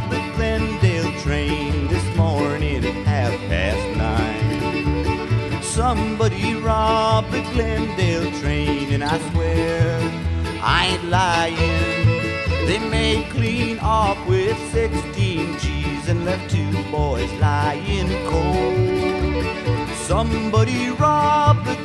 robbed the Glendale train this morning at 9:30. Somebody robbed the Glendale train, and I swear I ain't lying. They made clean off with 16 G's and left 2 boys lying cold. Somebody robbed the